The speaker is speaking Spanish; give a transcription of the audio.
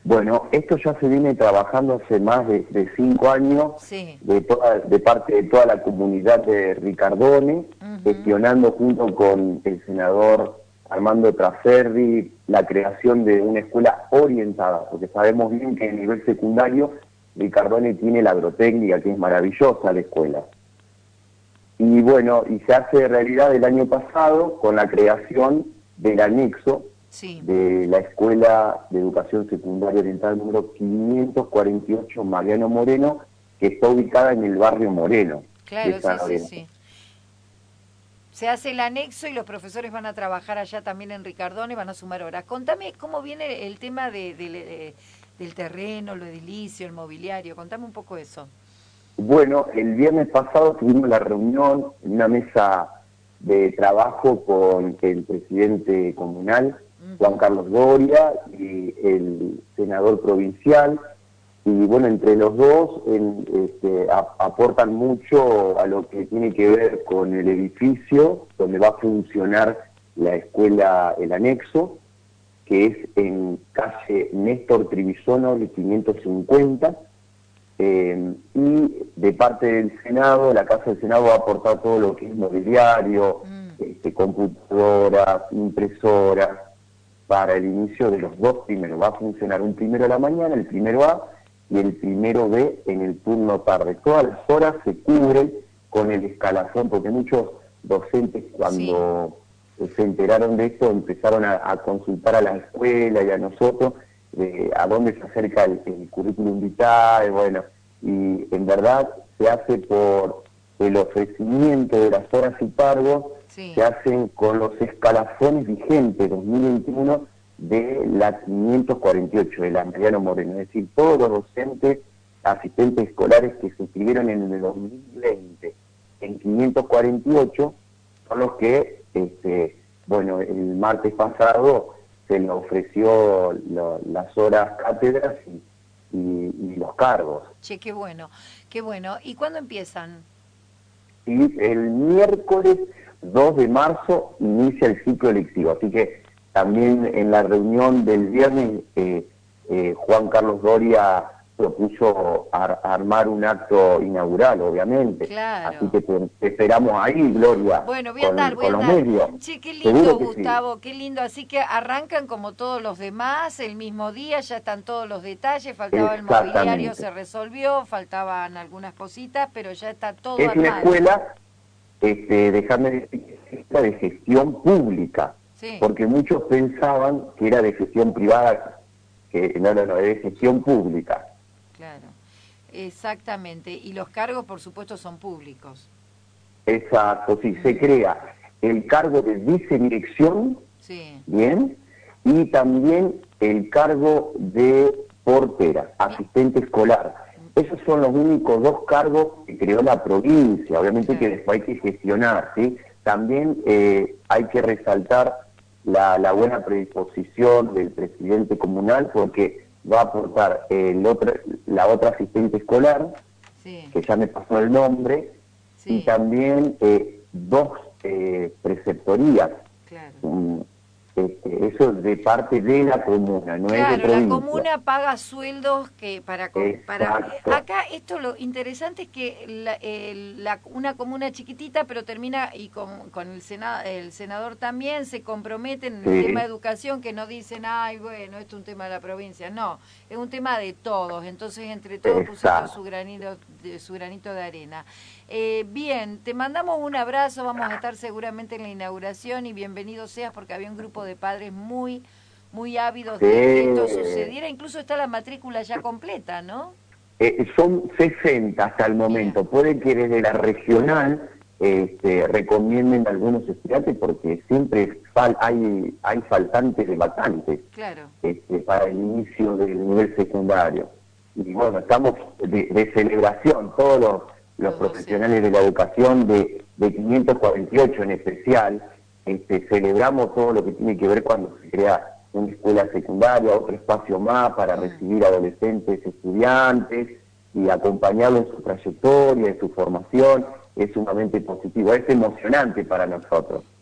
Bueno, esto ya se viene trabajando hace más de 5 años Sí. de parte de toda la comunidad de Ricardone, Ujú. gestionando junto con el senador Armando Traferri la creación de una escuela orientada, porque sabemos bien que a nivel secundario Ricardone tiene la agrotécnica, que es maravillosa la escuela. Y bueno, y se hace realidad el año pasado con la creación del anexo Sí. de la Escuela de Educación Secundaria Oriental número 548 Mariano Moreno, que está ubicada en el barrio Moreno de Claro, sí, San sí, Lorenzo. sí. Se hace el anexo y los profesores van a trabajar allá también en Ricardone y van a sumar horas. Contame cómo viene el tema del terreno, lo edilicio, el mobiliario. Contame un poco eso. Bueno, el viernes pasado tuvimos la reunión en una mesa de trabajo con el presidente comunal, Juan Ujú. Carlos Doria, y el senador provincial. Y bueno, entre los dos aportan mucho a lo que tiene que ver con el edificio donde va a funcionar la escuela, el anexo, que es en calle Néstor Trivisono, de 550. Y de parte del Senado, la Casa del Senado va a aportar todo lo que es mobiliario, Mm. computadoras, impresoras, para el inicio de los dos primeros. Va a funcionar un primero a la mañana, el primero A, y el primero B en el turno tarde. Todas las horas se cubren con el escalafón, porque muchos docentes Sí. cuando se enteraron de esto empezaron a consultar a la escuela y a nosotros a dónde se acerca el currículum vitae, bueno, y en verdad se hace por el ofrecimiento de las horas y cargos, se Sí. hacen con los escalafones vigentes 2021 de la 548, de la Mariano Moreno, es decir, todos los docentes, asistentes escolares que se inscribieron en el 2020 en 548 son los que, bueno, el martes pasado se le ofreció las horas cátedras y los cargos. Che, qué bueno. Qué bueno. ¿Y cuándo empiezan? Y el miércoles 2 de marzo inicia el ciclo lectivo, así que también en la reunión del viernes Juan Carlos Doria propuso armar un acto inaugural, obviamente, así Claro. que te esperamos ahí, Gloria, Bueno, voy a con los andar. medios, Che, qué lindo, seguro que sí. Gustavo, qué lindo. Así que arrancan como todos los demás, el mismo día, ya están todos los detalles, faltaba el mobiliario, Exactamente. se resolvió, faltaban algunas cositas, pero ya está todo Es una armado. escuela, déjame decir, de gestión pública, Sí, porque muchos pensaban que era de gestión privada, que no, no, no, es de gestión pública. claro. Exactamente. Y los cargos, por supuesto, son públicos. Exacto, sí, se Mm, crea el cargo de vicedirección, sí. bien, y también el cargo de portera, Mi- asistente escolar. Esos son los únicos dos cargos que creó la provincia, obviamente que claro. después hay que gestionar, ¿sí? También hay que resaltar la buena predisposición del presidente comunal porque va a aportar la otra asistente escolar, Sí, que ya me pasó el nombre, y sí, también dos preceptorías. claro. Mm, eso es de parte de la comuna, no es de Claro, la provincia. comuna paga sueldos que para Exacto. acá esto lo interesante es que una comuna chiquitita pero termina y con el senador también se comprometen en el tema de Sí, educación que no dicen ay bueno esto es un tema de la provincia no es un tema de todos entonces entre todos pusieron exacto. su granito de arena. Bien, te mandamos un abrazo, vamos a estar seguramente en la inauguración y bienvenido seas porque había un grupo de padres muy ávidos Sí, de que esto sucediera. Incluso está la matrícula ya completa, ¿no? son 60 hasta el Mira, momento. Puede que desde la regional recomienden a algunos estudiantes porque siempre hay faltantes de vacantes claro, para el inicio del nivel secundario. Y bueno, estamos de celebración, todos los los profesionales docentes. de la educación de 548 en especial, celebramos todo lo que tiene que ver cuando se crea una escuela secundaria, otro espacio más para Mm. recibir adolescentes, estudiantes y acompañarlos en su trayectoria, en su formación, es sumamente positivo, es emocionante para nosotros.